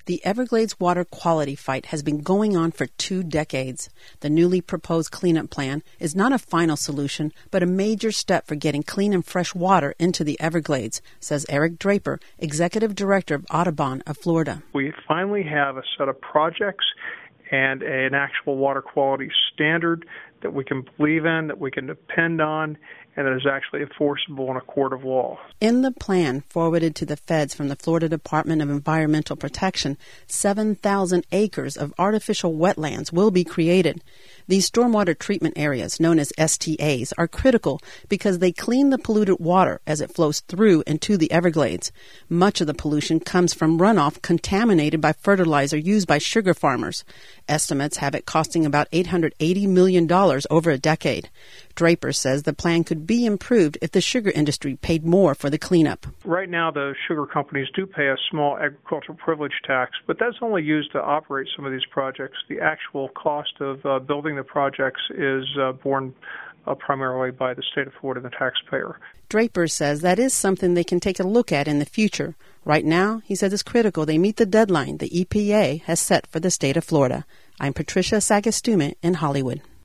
The Everglades water quality fight has been going on for 2 decades. The newly proposed cleanup plan is not a final solution, but a major step for getting clean and fresh water into the Everglades, says Eric Draper, Executive Director of Audubon of Florida. We finally have a set of projects and an actual water quality standard that we can believe in, that we can depend on, and that is actually enforceable in a court of law. In the plan forwarded to the feds from the Florida Department of Environmental Protection, 7,000 acres of artificial wetlands will be created. These stormwater treatment areas, known as STAs, are critical because they clean the polluted water as it flows through into the Everglades. Much of the pollution comes from runoff contaminated by fertilizer used by sugar farmers. Estimates have it costing about $880 million over a decade. Draper says the plan could be improved if the sugar industry paid more for the cleanup. Right now, the sugar companies do pay a small agricultural privilege tax, but that's only used to operate some of these projects. The actual cost of building the projects is borne primarily by the state of Florida and the taxpayer. Draper says that is something they can take a look at in the future. Right now, he says it's critical they meet the deadline the EPA has set for the state of Florida. I'm Patricia Sagastume in Hollywood.